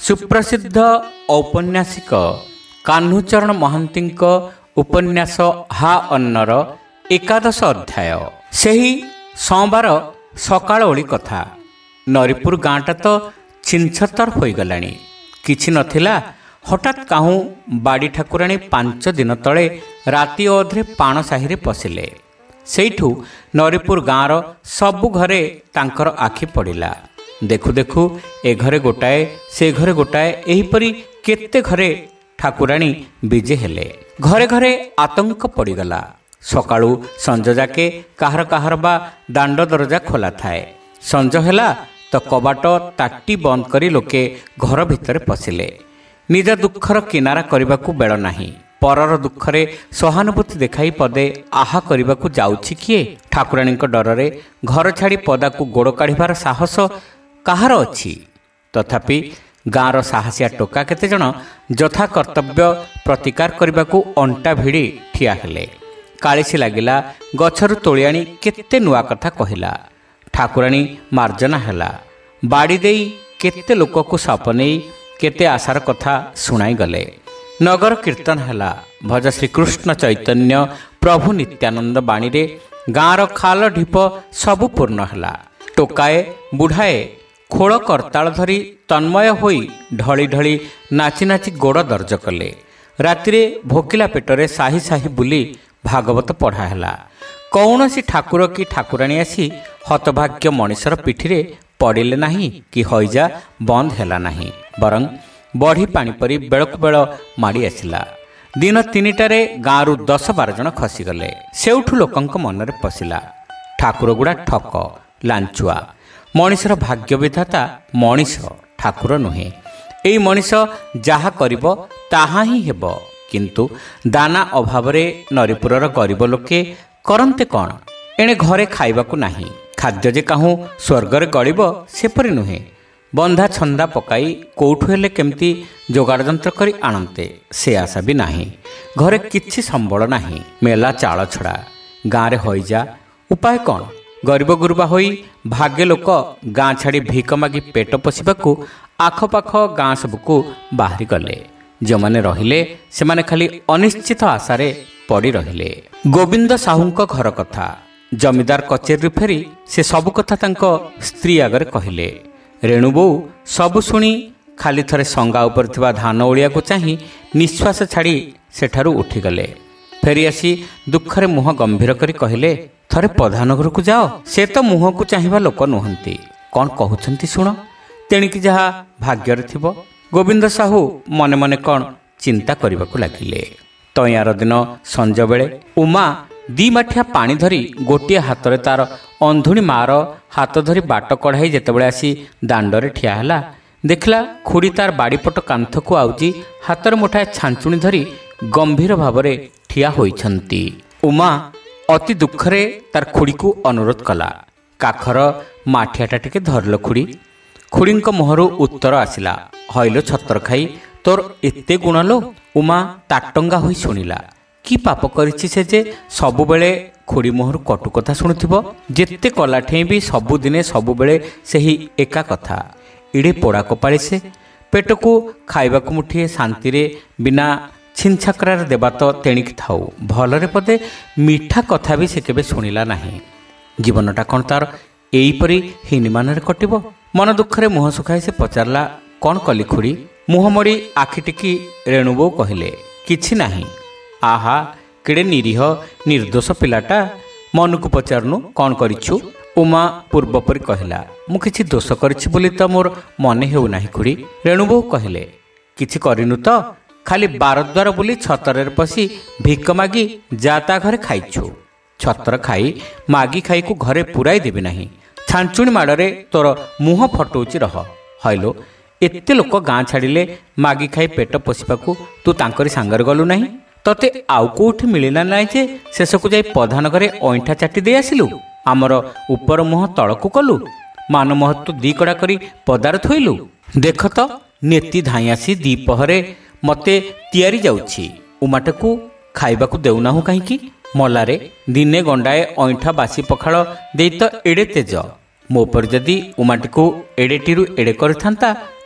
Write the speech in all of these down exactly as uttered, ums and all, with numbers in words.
ସୁପ୍ରସିଦ୍ଧ ଔପନ୍ୟାସିକ କାହ୍ନୁଚରଣ ମହାନ୍ତିଙ୍କ ଉପନ୍ୟାସ ହା ଅନ୍ନର ଏକାଦଶ ଅଧ୍ୟାୟ। ସେହି ସୋମବାର ସକାଳ ଓଳି କଥା। ନରିପୁର ଗାଁଟା ତ ଛିନଛତର ହୋଇଗଲାଣି। କିଛି ନଥିଲା, ହଠାତ୍ କାହୁଁ ବାଡ଼ି ଠାକୁରାଣୀ ପାଞ୍ଚ ଦିନ ତଳେ ରାତି ଅଧରେ ପାଣ ସାହିରେ ପଶିଲେ। ସେଇଠୁ ନରିପୁର ଗାଁର ସବୁ ଘରେ ତାଙ୍କର ଆଖି ପଡ଼ିଲା। ଦେଖୁ ଦେଖୁ ଏ ଘରେ ଗୋଟାଏ, ସେ ଘରେ ଗୋଟାଏ, ଏହିପରି କେତେ ଘରେ ଠାକୁରାଣୀ ବିଜେ ହେଲେ। ଘରେ ଘରେ ଆତଙ୍କ ପଡ଼ିଗଲା। ସକାଳୁ ସଞ୍ଜ ଯାକେ କାହାର କାହାର ବା ଦାଣ୍ଡ ଦରଜା ଖୋଲା ଥାଏ। ସଞ୍ଜ ହେଲା ତ କବାଟ ତାଟି ବନ୍ଦ କରି ଲୋକେ ଘର ଭିତରେ ପଶିଲେ। ନିଜ ଦୁଃଖର କିନାରା କରିବାକୁ ବେଳ ନାହିଁ। ପରର ଦୁଃଖରେ ସହାନୁଭୂତି ଦେଖାଇ ପଦେ ଆହା କରିବାକୁ ଯାଉଛି କିଏ? ଠାକୁରାଣୀଙ୍କ ଡରରେ ଘର ଛାଡ଼ି ପଦାକୁ ଗୋଡ଼ କାଢ଼ିବାର ସାହସ କାହାର ଅଛି? ତଥାପି ଗାଁର ସାହସିଆ ଟୋକା କେତେଜଣ ଯଥା କର୍ତ୍ତବ୍ୟ ପ୍ରତିକାର କରିବାକୁ ଅଣ୍ଟା ଭିଡ଼ି ଠିଆ ହେଲେ। କାଳିସି ଲାଗିଲା, ଗଛରୁ ତୋଳି ଆଣି କେତେ ନୂଆ କଥା କହିଲା। ଠାକୁରାଣୀ ମାର୍ଜନା ହେଲା। ବାଡ଼ି ଦେଇ କେତେ ଲୋକକୁ ସାପ ନେଇ କେତେ ଆଶାର କଥା ଶୁଣାଇ ଗଲେ। ନଗର କୀର୍ତ୍ତନ ହେଲା। ଭଜ ଶ୍ରୀକୃଷ୍ଣ ଚୈତନ୍ୟ ପ୍ରଭୁ ନିତ୍ୟାନନ୍ଦ ବାଣୀରେ ଗାଁର ଖାଲ ଢିପ ସବୁ ପୂର୍ଣ୍ଣ ହେଲା। ଟୋକାଏ ବୁଢ଼ାଏ ଖୋଳ କରତାଳ ଧରି ତନ୍ମୟ ହୋଇ ଢଳି ଢଳି ନାଚି ନାଚି ଗୋଡ଼ ଦର୍ଜ କଲେ। ରାତିରେ ଭୋକିଲା ପେଟରେ ସାହି ସାହି ବୁଲି ଭାଗବତ ପଢ଼ା ହେଲା। କୌଣସି ଠାକୁର କି ଠାକୁରାଣୀ ଆସି ହତଭାଗ୍ୟ ମଣିଷର ପିଠିରେ ପଡ଼ିଲେ ନାହିଁ କି ହଇଜା ବନ୍ଦ ହେଲା ନାହିଁ। ବରଂ ବଢ଼ି ପାଣି ପରି ବେଳକୁ ବେଳ ମାଡ଼ି ଆସିଲା। ଦିନ ତିନିଟାରେ ଗାଁରୁ ଦଶ ବାର ଜଣ ଖସିଗଲେ। ସେଉଠୁ ଲୋକଙ୍କ ମନରେ ପଶିଲା, ଠାକୁରଗୁଡ଼ା ଠକ, ଲାଞ୍ଚୁଆ। ମଣିଷର ଭାଗ୍ୟ ବିଧାତା ମଣିଷ, ଠାକୁର ନୁହେଁ। ଏଇ ମଣିଷ ଯାହା କରିବ ତାହା ହିଁ ହେବ। କିନ୍ତୁ ଦାନା ଅଭାବରେ ନରିପୁରର ଗରିବ ଲୋକେ କରନ୍ତେ କ'ଣ? ଏଣେ ଘରେ ଖାଇବାକୁ ନାହିଁ। ଖାଦ୍ୟ ଯେ କାହୁଁ ସ୍ୱର୍ଗରେ ଗଳିବ ସେପରି ନୁହେଁ। ବନ୍ଧା ଛନ୍ଦା ପକାଇ କୋଉଠୁ ହେଲେ କେମିତି ଯୋଗାଡ଼ ଯନ୍ତ୍ର କରି ଆଣନ୍ତେ, ସେ ଆଶା ବି ନାହିଁ। ଘରେ କିଛି ସମ୍ବଳ ନାହିଁ, ମେଲା ଚାଳ ଛଡ଼ା। ଗାଁରେ ହଇଜା, ଉପାୟ କ'ଣ? ଗରିବ ଗୁରୁବା ହୋଇ ଭାଗ୍ୟ ଲୋକ ଗାଁ ଛାଡ଼ି ଭିକ ମାଗି ପେଟ ପୋଷିବାକୁ ଆଖପାଖ ଗାଁ ସବୁକୁ ବାହାରି ଗଲେ। ଯେଉଁମାନେ ରହିଲେ ସେମାନେ ଖାଲି ଅନିଶ୍ଚିତ ଆଶାରେ ପଡ଼ି ରହିଲେ। ଗୋବିନ୍ଦ ସାହୁଙ୍କ ଘର କଥା। ଜମିଦାର କଚେରୀରୁ ଫେରି ସେ ସବୁ କଥା ତାଙ୍କ ସ୍ତ୍ରୀ ଆଗରେ କହିଲେ। ରେଣୁବୋଉ ସବୁ ଶୁଣି ଖାଲି ଥରେ ସଙ୍ଗା ଉପରେ ଥିବା ଧାନ ଓଳିଆକୁ ଚାହିଁ ନିଶ୍ୱାସ ଛାଡ଼ି ସେଠାରୁ ଉଠିଗଲେ। ଫେରିଆସି ଦୁଃଖରେ ମୁହଁ ଗମ୍ଭୀର କରି କହିଲେ, ଥରେ ପ୍ରଧାନ ଘରକୁ ଯାଅ। ସେ ତ ମୁହଁକୁ ଚାହିଁବା ଲୋକ ନୁହନ୍ତି। କ'ଣ କହୁଛନ୍ତି ଶୁଣ, ତେଣିକି ଯାହା ଭାଗ୍ୟରେ ଥିବ। ଗୋବିନ୍ଦ ସାହୁ ମନେ ମନେ କ'ଣ ଚିନ୍ତା କରିବାକୁ ଲାଗିଲେ। ତୟାର ଦିନ ସଞ୍ଜବେଳେ ଉମା ଦି ମାଠିଆ ପାଣି ଧରି ଗୋଟିଏ ହାତରେ ତାର ଅନ୍ଧୁଣୀ ମାର ହାତ ଧରି ବାଟ କଢ଼ାଇ ଯେତେବେଳେ ଆସି ଦାଣ୍ଡରେ ଠିଆ ହେଲା, ଦେଖିଲା ଖୁଡ଼ି ତାର ବାଡ଼ିପଟ କାନ୍ଥକୁ ଆଉଜି ହାତରେ ମୁଠାଏ ଛାଞ୍ଚୁଣି ଧରି ଗମ୍ଭୀର ଭାବରେ ଠିଆ ହୋଇଛନ୍ତି। ଉମା ଅତି ଦୁଃଖରେ ତାର ଖୁଡ଼ିକୁ ଅନୁରୋଧ କଲା, କାଖର ମାଠିଆଟା ଟିକେ ଧରିଲ ଖୁଡ଼ି। ଖୁଡ଼ିଙ୍କ ମୁହଁରୁ ଉତ୍ତର ଆସିଲା, ହଇଲୋ ଛତର ଖାଇ, ତୋର ଏତେ ଗୁଣ ଲୋ। ଉମା ତାଟଙ୍ଗା ହୋଇ ଶୁଣିଲା। କି ପାପ କରିଛି ସେ ଯେ ସବୁବେଳେ ଖୁଡ଼ି ମୁହଁରୁ କଟୁ କଥା ଶୁଣୁଥିବ? ଯେତେ କଲାଠେଇଁ ବି ସବୁଦିନେ ସବୁବେଳେ ସେହି ଏକା କଥା। ଇଡ଼େ ପୋଡ଼ା କପାଳି ସେ। ପେଟକୁ ଖାଇବାକୁ ମୁଠିଏ ଶାନ୍ତିରେ ବିନା ଛିନଛାକରାରେ ଦେବା ତ ତେଣିକି ଥାଉ, ଭଲରେ ପଦେ ମିଠା କଥା ବି ସେ କେବେ ଶୁଣିଲା ନାହିଁ। ଜୀବନଟା କ'ଣ ତାର ଏଇପରି ହୀନିମାନରେ କଟିବ? ମନ ଦୁଃଖରେ ମୁହଁ ଶୁଖାଇ ସେ ପଚାରିଲା, କ'ଣ କଲି ଖୁଡ଼ି? ମୁହଁ ମୋଡ଼ି ଆଖି ଟିକି ରେଣୁବୋଉ କହିଲେ, କିଛି ନାହିଁ। ଆହା, କେଡ଼େ ନିରୀହ ନିର୍ଦ୍ଦୋଷ ପିଲାଟା, ମନକୁ ପଚାରୁନୁ କ'ଣ କରିଛୁ? ଉମା ପୂର୍ବପରି କହିଲା, ମୁଁ କିଛି ଦୋଷ କରିଛି ବୋଲି ତ ମୋର ମନେ ହେଉନାହିଁ ଖୁଡ଼ି। ରେଣୁବୋଉ କହିଲେ, କିଛି କରିନୁ ତ? ଖାଲି ବାରଦ୍ୱାର ବୁଲି ଛତରରେ ପଶି ଭିକ ମାଗି ଯା ତା ଘରେ ଖାଇଛୁ। ଛତର ଖାଇ ମାଗି ଖାଇକୁ ଘରେ ପୁରାଇ ଦେବି ନାହିଁ। ଛାଞ୍ଚୁଣି ମାଡ଼ରେ ତୋର ମୁହଁ ଫଟଉଛି ରହ। ହଇଲୋ, ଏତେ ଲୋକ ଗାଁ ଛାଡ଼ିଲେ ମାଗି ଖାଇ ପେଟ ପୋଷିବାକୁ ତୁ ତାଙ୍କରି ସାଙ୍ଗରେ ଗଲୁ ନାହିଁ? ତତେ ଆଉ କୋଉଠି ମିଳିଲା ନାହିଁ ଯେ ଶେଷକୁ ଯାଇ ପ୍ରଧାନ ଘରେ ଅଇଁଠା ଚାଟି ଦେଇ ଆସିଲୁ? ଆମର ଉପର ମୁହଁ ତଳକୁ କଲୁ, ମାନ ମହତ୍ଵ ଦି କଡ଼ା କରି ପଦାରେ ଥୋଇଲୁ। ଦେଖ ତ, ନେତି ଧାଇଁ ଆସି ଦ୍ୱିପହରେ ମତେ ତିଆରି ଯାଉଛି। ଉମାଟାକୁ ଖାଇବାକୁ ଦେଉନାହୁଁ କାହିଁକି? ମଲାରେ ଦିନେ ଗଣ୍ଡାଏ ଅଇଁଠା ବାସି ପଖାଳ ଦେଇ ତ ଏଡ଼େ ତେଜ। ମୋ ଉପରେ ଯଦି ଉମାଟିକୁ ଏଡ଼େଟିରୁ ଏଡ଼େ କରିଥାନ୍ତା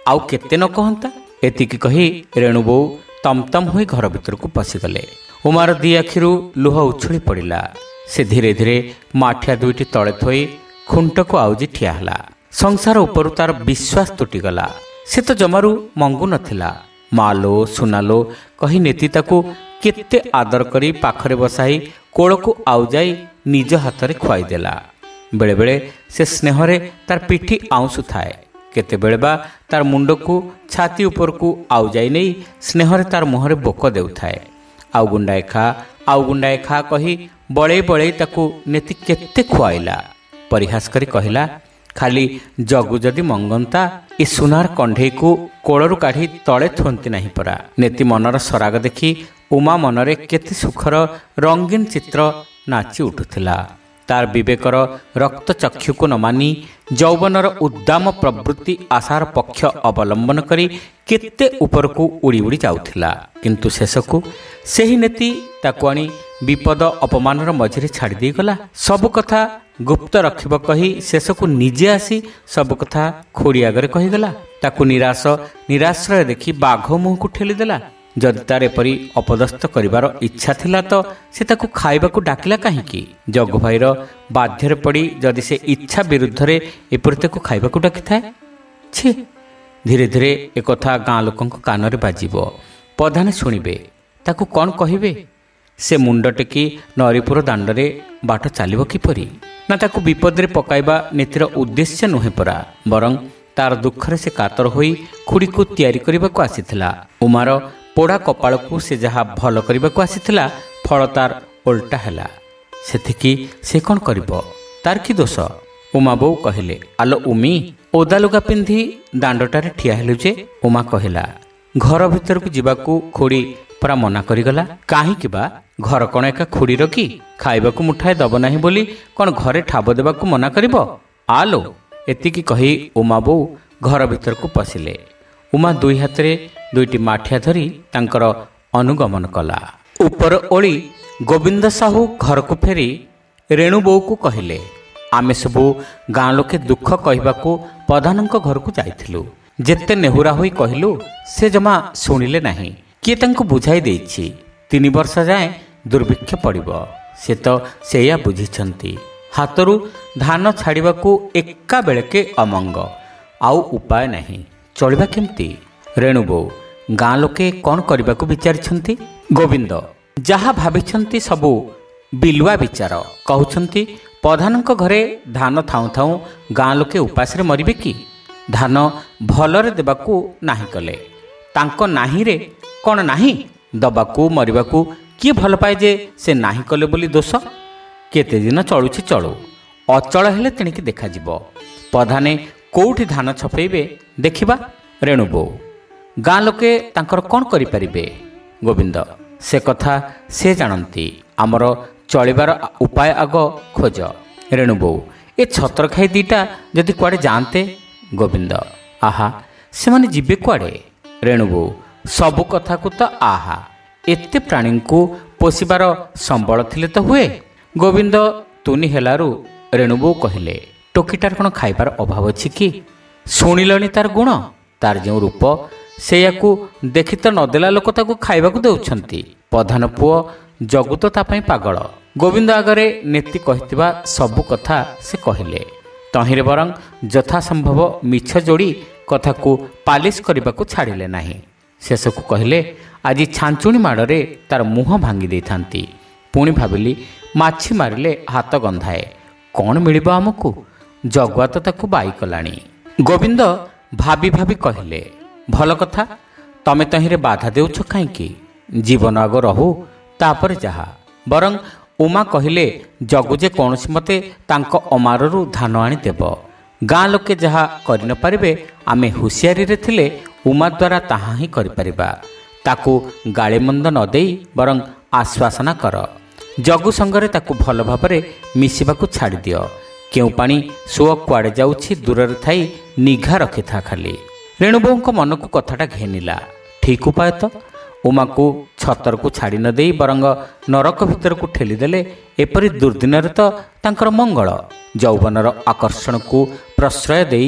ଆଉ କେତେ ନ କହନ୍ତା। ଏତିକି କହି ରେଣୁବୋଉ ତମତମ ହୋଇ ଘର ଭିତରକୁ ପଶିଗଲେ। ଉମାର ଦି ଆଖିରୁ ଲୁହ ଉଛୁଳି ପଡ଼ିଲା। ସେ ଧୀରେ ଧୀରେ ମାଠିଆ ଦୁଇଟି ତଳେ ଥୋଇ ଖୁଣ୍ଟକୁ ଆଉଜି ଠିଆ ହେଲା। ସଂସାର ଉପରୁ ତାର ବିଶ୍ୱାସ ତୁଟିଗଲା। ସେ ତ ଜମାରୁ ମଙ୍ଗୁ ନଥିଲା। ମାଲୋ ସୁନାଲୋ କହି ନେତି ତାକୁ କେତେ ଆଦର କରି ପାଖରେ ବସାଇ କୋଳକୁ ଆଉଯାଇ ନିଜ ହାତରେ ଖୁଆଇଦେଲା। ବେଳେବେଳେ ସେ ସ୍ନେହରେ ତାର ପିଠି ଆଉଁସୁଥାଏ, କେତେବେଳେ ବା ତାର ମୁଣ୍ଡକୁ ଛାତି ଉପରକୁ ଆଉଯାଇ ନେଇ ସ୍ନେହରେ ତାର ମୁହଁରେ ବୋକ ଦେଉଥାଏ। ଆଉ ଗୁଣ୍ଡାଏ ଖା ଆଉ ଗୁଣ୍ଡାଏ ଖା କହି ବଳେଇ ବଳେଇ ତାକୁ ନେତି କେତେ ଖୁଆଇଲା। ପରିହାସ କରି କହିଲା, ଖାଲି ଜଗୁ ଯଦି ମଙ୍ଗନ୍ତା ଏ ସୁନାର କଣ୍ଢେଇକୁ କୋଳରୁ କାଢ଼ି ତଳେ ଥୁଅନ୍ତି ନାହିଁ ପରା। ନେତି ମନର ସରାଗ ଦେଖି ଉମା ମନରେ କେତେ ସୁଖର ରଙ୍ଗୀନ ଚିତ୍ର ନାଚି ଉଠୁଥିଲା। ତାର ବିବେକର ରକ୍ତ ଚକ୍ଷୁକୁ ନ ମାନି ଯୌବନର ଉଦ୍ଦାମ ପ୍ରବୃତ୍ତି ଆଶାର ପକ୍ଷ ଅବଲମ୍ବନ କରି କେତେ ଉପରକୁ ଉଡ଼ି ଉଡ଼ି ଯାଉଥିଲା। କିନ୍ତୁ ଶେଷକୁ ସେହି ନେତି ତାକୁ ଆଣି ବିପଦ ଅପମାନର ମଝିରେ ଛାଡ଼ି ଦେଇଗଲା। ସବୁ କଥା ଗୁପ୍ତ ରଖିବ କହି ଶେଷକୁ ନିଜେ ଆସି ସବୁ କଥା ଖୋଡ଼ି ଆଗରେ କହିଗଲା। ତାକୁ ନିରାଶ ନିରାଶ୍ରୟ ଦେଖି ବାଘ ମୁହଁକୁ ଠେଲିଦେଲା। ଯଦି ତାର ଏପରି ଅପଦସ୍ଥ କରିବାର ଇଚ୍ଛା ଥିଲା ତ ସେ ତାକୁ ଖାଇବାକୁ ଡାକିଲା କାହିଁକି? ଜଗୁ ଭାଇର ବାଧ୍ୟରେ ପଡ଼ି ଯଦି ସେ ଇଚ୍ଛା ବିରୁଦ୍ଧରେ ଏପରି ତାକୁ ଖାଇବାକୁ ଡାକିଥାଏ। ଛି, ଧୀରେ ଧୀରେ ଏକଥା ଗାଁ ଲୋକଙ୍କ କାନରେ ବାଜିବ। ପ୍ରଧାନ ଶୁଣିବେ, ତାକୁ କ'ଣ କହିବେ? ସେ ମୁଣ୍ଡ ଟେକି ନରିପୁର ଦାଣ୍ଡରେ ବାଟ ଚାଲିବ କିପରି? ନା ତାକୁ ବିପଦରେ ପକାଇବା ନୀତିର ଉଦ୍ଦେଶ୍ୟ ନୁହେଁ ପରା। ବରଂ ତାର ଦୁଃଖରେ ସେ କାତର ହୋଇ ଖୁଡ଼ିକୁ ତିଆରି କରିବାକୁ ଆସିଥିଲା। ଉମାର ପୋଡ଼ା କପାଳକୁ ସେ ଯାହା ଭଲ କରିବାକୁ ଆସିଥିଲା, ଫଳ ତାର ଓଲଟା ହେଲା। ସେଥିକି ସେ କ'ଣ କରିବ? ତାର କି ଦୋଷ? ଉମା ବୋଉ କହିଲେ, ଆଲୋ ଉମି, ଓଦା ଲୁଗା ପିନ୍ଧି ଦାଣ୍ଡଟାରେ ଠିଆ ହେଲୁ ଯେ? ଉମା କହିଲା, ଘର ଭିତରକୁ ଯିବାକୁ ଖୁଡ଼ି ପରା ମନା କରିଗଲା। କାହିଁକି ବା? ଘର କ'ଣ ଏକା ଖୁଡ଼ିର କି? ଖାଇବାକୁ ମୁଠାଏ ଦବ ନାହିଁ ବୋଲି କ'ଣ ଘରେ ଠାବ ଦେବାକୁ ମନା କରିବ? ଆଲୋ, ଏତିକି କହି ଉମା ବୋଉ ଘର ଭିତରକୁ ପଶିଲେ। ଉମା ଦୁଇ ହାତରେ ଦୁଇଟି ମାଠିଆ ଧରି ତାଙ୍କର ଅନୁଗମନ କଲା। ଉପର ଓଳି ଗୋବିନ୍ଦ ସାହୁ ଘରକୁ ଫେରି ରେଣୁବୋଉକୁ କହିଲେ, ଆମେ ସବୁ ଗାଁ ଲୋକେ ଦୁଃଖ କହିବାକୁ ପ୍ରଧାନଙ୍କ ଘରକୁ ଯାଇଥିଲୁ। ଯେତେ ନେହୁରା ହୋଇ କହିଲୁ ସେ ଜମା ଶୁଣିଲେ ନାହିଁ। କିଏ ତାଙ୍କୁ ବୁଝାଇ ଦେଇଛି ତିନି ବର୍ଷ ଯାଏଁ ଦୁର୍ଭିକ୍ଷ ପଡ଼ିବ। ସେ ତ ସେଇଆ ବୁଝିଛନ୍ତି। ହାତରୁ ଧାନ ଛାଡ଼ିବାକୁ ଏକା ବେଳକେ ଅମଙ୍ଗ, ଆଉ ଉପାୟ ନାହିଁ। ଚଳିବା କେମିତି? ରେଣୁବୋଉ, ଗାଁ ଲୋକେ କ'ଣ କରିବାକୁ ବିଚାରିଛନ୍ତି? ଗୋବିନ୍ଦ, ଯାହା ଭାବିଛନ୍ତି ସବୁ ବିଲୁଆ ବିଚାର। କହୁଛନ୍ତି ପ୍ରଧାନଙ୍କ ଘରେ ଧାନ ଥାଉଁ ଥାଉଁ ଗାଁ ଲୋକେ ଉପାସରେ ମରିବେ କି? ଧାନ ଭଲରେ ଦେବାକୁ ନାହିଁ କଲେ। ତାଙ୍କ ନାହିଁରେ କ'ଣ ନାହିଁ? ଦବାକୁ ମରିବାକୁ କିଏ ଭଲ ପାଏ ଯେ ସେ ନାହିଁ କଲେ ବୋଲି ଦୋଷ? କେତେ ଦିନ ଚଳୁଛି ଚଳୁ, ଅଚଳ ହେଲେ ତେଣିକି ଦେଖାଯିବ। ପ୍ରଧାନେ କୋଉଠି ଧାନ ଛପେଇବେ ଦେଖିବା। ରେଣୁବୋଉ, ଗାଁ ଲୋକେ ତାଙ୍କର କ'ଣ କରିପାରିବେ? ଗୋବିନ୍ଦ, ସେ କଥା ସେ ଜାଣନ୍ତି। ଆମର ଚଳିବାର ଉପାୟ ଆଗ ଖୋଜ। ରେଣୁବୋଉ, ଏ ଛତ୍ରଖାଇ ଦିଟା ଯଦି କୁଆଡ଼େ ଯାଆନ୍ତେ? ଗୋବିନ୍ଦ, ଆହା, ସେମାନେ ଯିବେ କୁଆଡ଼େ? ରେଣୁବୋଉ, ସବୁ କଥାକୁ ତ ଆହା, ଏତେ ପ୍ରାଣୀଙ୍କୁ ପୋଷିବାର ସମ୍ବଳ ଥିଲେ ତ ହୁଏ। ଗୋବିନ୍ଦ ତୁନି ହେଲାରୁ ରେଣୁବୋଉ କହିଲେ, ଟୋକିଟାର କ'ଣ ଖାଇବାର ଅଭାବ ଅଛି କି? ଶୁଣିଲଣି ତାର ଗୁଣ, ତାର ଯେଉଁ ରୂପ, ସେଇଆକୁ ଦେଖି ତ ନଦେଲା ଲୋକ ତାକୁ ଖାଇବାକୁ ଦେଉଛନ୍ତି। ପ୍ରଧାନ ପୁଅ ଜଗୁ ତ ତା ପାଇଁ ପାଗଳ। ଗୋବିନ୍ଦ ଆଗରେ ନେତି କହିଥିବା ସବୁ କଥା ସେ କହିଲେ। ତହିଁରେ ବରଂ ଯଥାସମ୍ଭବ ମିଛ ଯୋଡ଼ି କଥାକୁ ପାଲିସ କରିବାକୁ ଛାଡ଼ିଲେ ନାହିଁ। ଶେଷକୁ କହିଲେ, ଆଜି ଛାଞ୍ଚୁଣି ମାଡ଼ରେ ତାର ମୁହଁ ଭାଙ୍ଗି ଦେଇଥାନ୍ତି। ପୁଣି ଭାବିଲି, ମାଛି ମାରିଲେ ହାତ ଗନ୍ଧାଏ, କ'ଣ ମିଳିବ ଆମକୁ? ଜଗୁଆ ତ ତାକୁ ବାଇ କଲାଣି। ଗୋବିନ୍ଦ ଭାବି ଭାବି କହିଲେ, ଭଲ କଥା, ତମେ ତହିଁରେ ବାଧା ଦେଉଛ କାହିଁକି? ଜୀବନ ଆଗ ରହୁ, ତାପରେ ଯାହା। ବରଂ ଉମା କହିଲେ, ଜଗୁ ଯେ କୌଣସି ମତେ ତାଙ୍କ ଅମାରରୁ ଧାନ ଆଣି ଦେବ। ଗାଁ ଲୋକେ ଯାହା କରିନପାରିବେ, ଆମେ ହୁସିଆରୀରେ ଥିଲେ ଉମା ଦ୍ୱାରା ତାହା ହିଁ କରିପାରିବା। ତାକୁ ଗାଳିମନ୍ଦ ନ ଦେଇ ବରଂ ଆଶ୍ୱାସନା କର। ଜଗୁ ସଙ୍ଗରେ ତାକୁ ଭଲ ଭାବରେ ମିଶିବାକୁ ଛାଡ଼ିଦିଅ। କେଉଁ ପାଣି ସୁଅ କୁଆଡ଼େ ଯାଉଛି ଦୂରରେ ଥାଇ ନିଘା ରଖିଥା ଖାଲି। ରେଣୁବୋଉଙ୍କ ମନକୁ କଥାଟା ଘେନିଲା। ଠିକ୍ ଉପାୟ ତ। ଉମାକୁ ଛତରକୁ ଛାଡ଼ି ନ ଦେଇ ବରଂ ନରକ ଭିତରକୁ ଠେଲିଦେଲେ ଏପରି ଦୁର୍ଦିନରେ ତ ତାଙ୍କର ମଙ୍ଗଳ। ଯୌବନର ଆକର୍ଷଣକୁ ପ୍ରଶ୍ରୟ ଦେଇ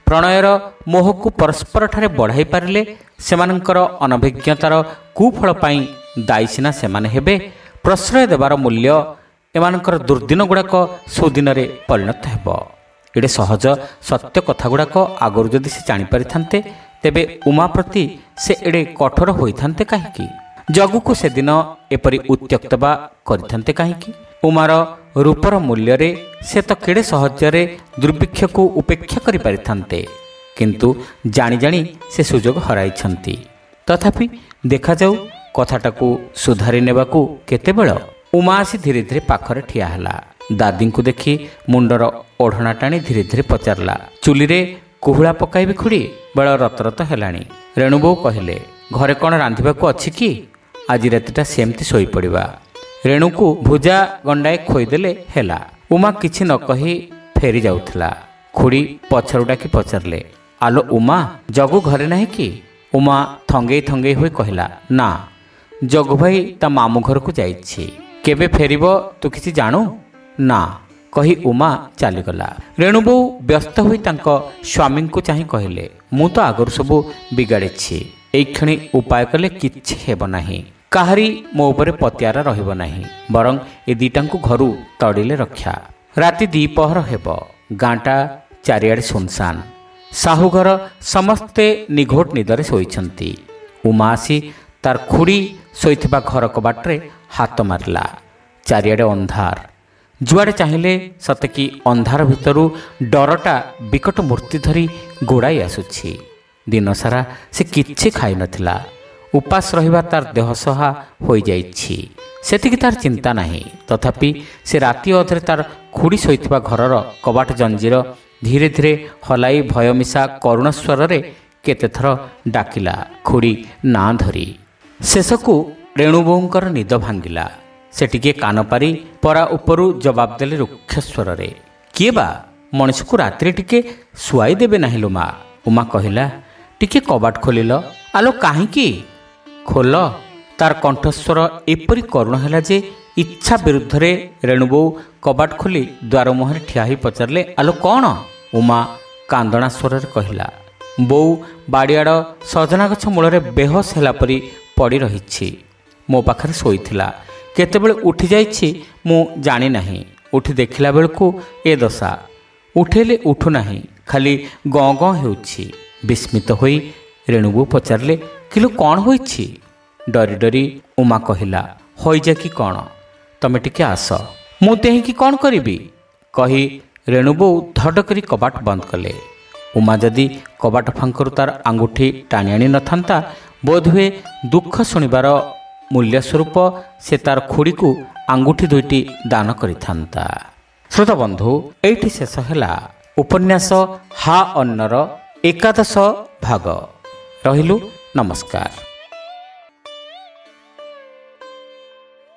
ପ୍ରଣୟର ମୋହକୁ ପରସ୍ପରଠାରେ ବଢ଼ାଇ ପାରିଲେ ସେମାନଙ୍କର ଅନଭିଜ୍ଞତାର କୁଫଳ ପାଇଁ ଦାୟୀ ସିନା ସେମାନେ ହେବେ, ପ୍ରଶ୍ରୟ ଦେବାର ମୂଲ୍ୟ ଏମାନଙ୍କର ଦୁର୍ଦିନ ଗୁଡ଼ାକ ସୁଦିନରେ ପରିଣତ ହେବ। ଏଡ଼େ ସହଜ ସତ୍ୟ କଥାଗୁଡ଼ାକ ଆଗରୁ ଯଦି ସେ ଜାଣିପାରିଥାନ୍ତେ, ତେବେ ଉମା ପ୍ରତି ସେ ଏଡ଼େ କଠୋର ହୋଇଥାନ୍ତେ କାହିଁକି? ଜଗୁକୁ ସେଦିନ ଏପରି ଉତ୍ତ୍ୟକ୍ତ ବା କରିଥାନ୍ତେ କାହିଁକି? ଉମାର ରୂପର ମୂଲ୍ୟରେ ସେ ତ କେଡ଼େ ସହଜରେ ଦୁର୍ଭିକ୍ଷକୁ ଉପେକ୍ଷା କରିପାରିଥାନ୍ତେ, କିନ୍ତୁ ଜାଣି ଜାଣି ସେ ସୁଯୋଗ ହରାଇଛନ୍ତି। ତଥାପି ଦେଖାଯାଉ କଥାଟାକୁ ସୁଧାରି ନେବାକୁ କେତେବେଳ। ଉମା ଆସି ଧୀରେ ଧୀରେ ପାଖରେ ଠିଆ ହେଲା। ଦାଦୀଙ୍କୁ ଦେଖି ମୁଣ୍ଡର ଓଢ଼ଣା ଟାଣି ଧୀରେ ଧୀରେ ପଚାରିଲା, ଚୁଲିରେ କୁହୁଳା ପକାଇବି ଖୁଡ଼ି? ବେଳ ରତରତ ହେଲାଣି। ରେଣୁବୋଉ କହିଲେ, ଘରେ କ'ଣ ରାନ୍ଧିବାକୁ ଅଛି କି? ଆଜି ରାତିଟା ସେମିତି ଶୋଇପଡ଼ିବା। ରେଣୁକୁ ଭୁଜା ଗଣ୍ଡାଏ ଖୋଇଦେଲେ ହେଲା। ଉମା କିଛି ନ କହି ଫେରି ଯାଉଥିଲା। ଖୁଡ଼ି ପଛରୁ ଡାକି ପଚାରିଲେ, ଆଲୋ ଉମା, ଜଗୁ ଘରେ ନାହିଁ କି? ଉମା ଥଙ୍ଗେଇ ଥଙ୍ଗେଇ ହୋଇ କହିଲା, ନା, ଜଗୁ ଭାଇ ତା ମାମୁଁ ଘରକୁ ଯାଇଛି। କେବେ ଫେରିବ ତୁ କିଛି ଜାଣୁ? ନା, କହି ଉମା ଚାଲିଗଲା। ରେଣୁବୋଉ ବ୍ୟସ୍ତ ହୋଇ ତାଙ୍କ ସ୍ୱାମୀଙ୍କୁ ଚାହିଁ କହିଲେ, ମୁଁ ତ ଆଗରୁ ସବୁ ବିଗାଡ଼ିଛି। ଏଇକ୍ଷଣି ଉପାୟ କଲେ କିଛି ହେବ ନାହିଁ। କାହାରି ମୋ ଉପରେ ପତିଆର ରହିବ ନାହିଁ। ବରଂ ଏ ଦିଟାଙ୍କୁ ଘରୁ ତଡ଼ିଲେ ରକ୍ଷା। ରାତି ଦ୍ୱିପହର ହେବ। ଗାଁଟା ଚାରିଆଡ଼େ ଶୂନଶାନ। ସାହୁଘର ସମସ୍ତେ ନିଘୋଟ ନିଦରେ ଶୋଇଛନ୍ତି। ଉମା ଆସି ତାର ଖୁଡ଼ି ଶୋଇଥିବା ଘର କବାଟରେ ହାତ ମାରିଲା। ଚାରିଆଡ଼େ ଅନ୍ଧାର। ଯୁଆଡ଼େ ଚାହିଁଲେ ସତେକି ଅନ୍ଧାର ଭିତରୁ ଡରଟା ବିକଟ ମୂର୍ତ୍ତି ଧରି ଗୋଡ଼ାଇ ଆସୁଛି। ଦିନସାରା ସେ କିଛି ଖାଇନଥିଲା। ଉପାସ ରହିବା ତାର ଦେହସହା ହୋଇଯାଇଛି। ସେତିକି ତାର ଚିନ୍ତା ନାହିଁ। ତଥାପି ସେ ରାତି ଅଧରେ ତାର ଖୁଡ଼ି ଶୋଇଥିବା ଘରର କବାଟ ଜଞ୍ଜିର ଧୀରେ ଧୀରେ ହଲାଇ ଭୟମିଶା କରୁଣ ସ୍ୱରରେ କେତେଥର ଡାକିଲା, ଖୁଡ଼ି ନାଁ ଧରି। ଶେଷକୁ ରେଣୁବୋଉଙ୍କର ନିଦ ଭାଙ୍ଗିଲା। ସେ ଟିକିଏ କାନ ପାରି ପରା ଉପରୁ ଜବାବ ଦେଲେ ରୁକ୍ଷ ସ୍ୱରରେ, କିଏ ବା? ମଣିଷକୁ ରାତିରେ ଟିକେ ଶୁଆଇ ଦେବେ ନାହିଁ ଲୋ ମା। ଉମା କହିଲା, ଟିକେ କବାଟ ଖୋଲିଲ। ଆଲୋ କାହିଁକି? ଖୋଲ। ତାର କଣ୍ଠସ୍ୱର ଏପରି କରୁଣ ହେଲା ଯେ ଇଚ୍ଛା ବିରୁଦ୍ଧରେ ରେଣୁବୋଉ କବାଟ ଖୋଲି ଦ୍ୱାର ମୁହଁରେ ଠିଆ ହୋଇ ପଚାରିଲେ, ଆଲୋ କ'ଣ? ଉମା କାନ୍ଦଣା ସ୍ୱରରେ କହିଲା, ବୋଉ ବାଡ଼ିଆଡ଼ ସଜନା ଗଛ ମୂଳରେ ବେହୋସ ହେଲା ପରି ପଡ଼ି ରହିଛି। ମୋ ପାଖରେ ଶୋଇଥିଲା। କେତେବେଳେ ଉଠି ଯାଇଛି ମୁଁ ଜାଣିନାହିଁ। ଉଠି ଦେଖିଲା ବେଳକୁ ଏ ଦଶା। ଉଠେଇଲେ ଉଠୁନାହିଁ, ଖାଲି ଗଁ ଗଁ ହେଉଛି। ବିସ୍ମିତ ହୋଇ ରେଣୁବୋଉ ପଚାରିଲେ, କିଲୋ କ'ଣ ହୋଇଛି? ଡରି ଡରି ଉମା କହିଲା, ହୋଇଯା କି କ'ଣ? ତମେ ଟିକେ ଆସ, ମୁଁ ତେହିଁକି କ'ଣ କରିବି? କହି ରେଣୁବୋଉ ଧଡ଼ କରି କବାଟ ବନ୍ଦ କଲେ। ଉମା ଯଦି କବାଟ ଫାଙ୍କରୁ ତାର ଆଙ୍ଗୁଠି ଟାଣି ଆଣି ନଥାନ୍ତା, ବୋଧହୁଏ ଦୁଃଖ ଶୁଣିବାର ମୂଲ୍ୟ ସ୍ୱରୂପ ସେ ତାର ଖୁଡ଼ିକୁ ଆଙ୍ଗୁଠି ଦୁଇଟି ଦାନ କରିଥାନ୍ତା। ଶ୍ରୋତାବନ୍ଧୁ, ଏଇଠି ଶେଷ ହେଲା ଉପନ୍ୟାସ ହା ଅନ୍ନର ଏକାଦଶ ଭାଗ। ରହିଲୁ, ନମସ୍କାର।